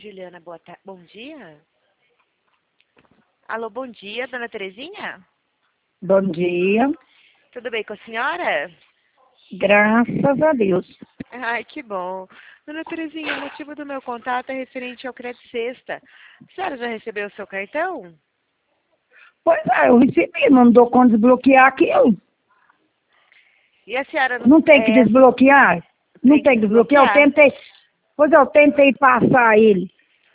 Juliana, bom dia. Alô, bom dia, dona Terezinha? Bom dia. Tudo bem com a senhora? Graças a Deus. Ai, que bom. Dona Terezinha, o motivo do meu contato é referente ao Crédito Sexta. A senhora já recebeu o seu cartão? Pois é, eu recebi, não dou conta de desbloquear aquilo. E a senhora Não tem que desbloquear? Não tem que desbloquear? Eu tentei passar ele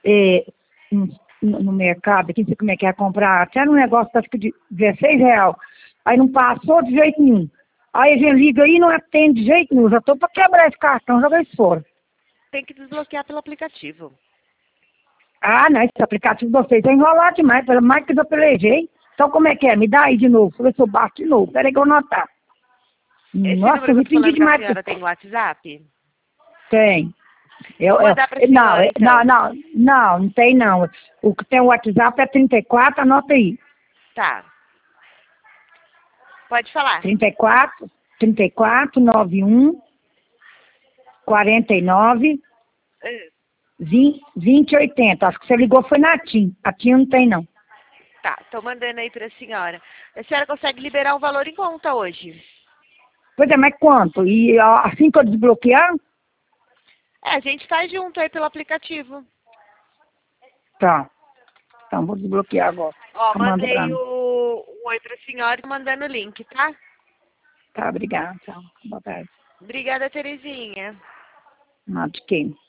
no mercado, aqui não sei como é que é comprar, até no negócio acho que de R$16. Aí não passou de jeito nenhum. Aí a gente liga aí e não atende de jeito nenhum. Já estou para quebrar esse cartão, jogar isso fora. Tem que desbloquear pelo aplicativo. Ah, não, esse aplicativo de vocês é enrolado demais, pelo mais que eu pelejei. Então como é que é? Me dá aí de novo, vou ver se eu bato de novo. Peraí que eu vou anotar. Esse Nossa, número eu que eu tô entendi falando com a demais. senhora tem WhatsApp? Tem. Vou mandar pra senhora, então. Não tem não. O que tem o WhatsApp é 34, anota aí. Tá. Pode falar. 34 91 49 20 80. Acho que você ligou foi na TIM. A TIM não tem não. Tá, tô mandando aí pra senhora. A senhora consegue liberar o valor em conta hoje? Pois é, mas quanto? E assim que eu desbloquear? A gente faz junto aí pelo aplicativo. Tá. Então vou desbloquear agora. Ó, Manda pra mandei mim. o oi pra senhora e mandando o link, tá? Tá, obrigada. Tchau. Boa tarde. Obrigada, Terezinha. Não, de quem?